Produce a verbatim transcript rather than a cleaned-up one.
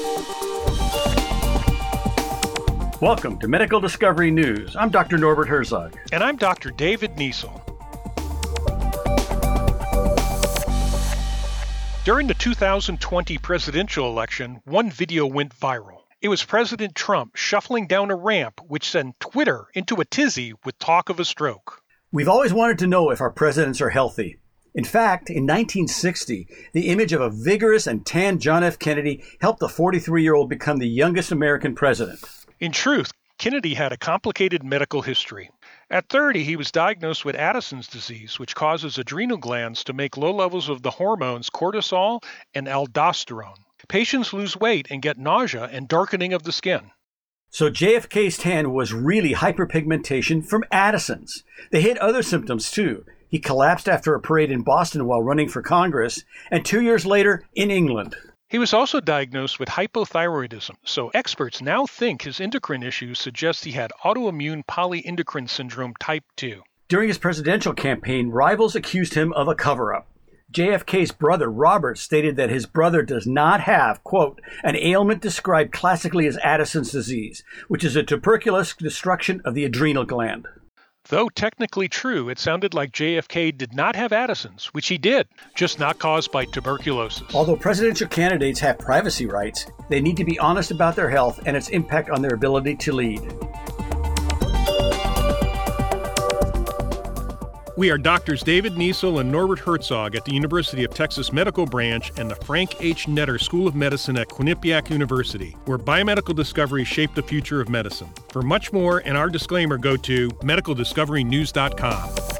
Welcome to Medical Discovery News. I'm Doctor Norbert Herzog. And I'm Doctor David Niesel. During the two thousand twenty presidential election, one video went viral. It was President Trump shuffling down a ramp which sent Twitter into a tizzy with talk of a stroke. We've always wanted to know if our presidents are healthy. In fact, in nineteen sixty, the image of a vigorous and tanned John F. Kennedy helped the forty-three-year-old become the youngest American president. In truth, Kennedy had a complicated medical history. At thirty, he was diagnosed with Addison's disease, which causes adrenal glands to make low levels of the hormones cortisol and aldosterone. Patients lose weight and get nausea and darkening of the skin. So J F K's tan was really hyperpigmentation from Addison's. They had other symptoms too. He collapsed after a parade in Boston while running for Congress, and two years later in England. He was also diagnosed with hypothyroidism, so experts now think his endocrine issues suggest he had autoimmune polyendocrine syndrome type two. During his presidential campaign, rivals accused him of a cover-up. J F K's brother, Robert, stated that his brother does not have, quote, an ailment described classically as Addison's disease, which is a tuberculous destruction of the adrenal gland. Though technically true, it sounded like J F K did not have Addison's, which he did, just not caused by tuberculosis. Although presidential candidates have privacy rights, they need to be honest about their health and its impact on their ability to lead. We are Doctors David Niesel and Norbert Herzog at the University of Texas Medical Branch and the Frank H. Netter School of Medicine at Quinnipiac University, where biomedical discoveries shape the future of medicine. For much more and our disclaimer, go to medical discovery news dot com.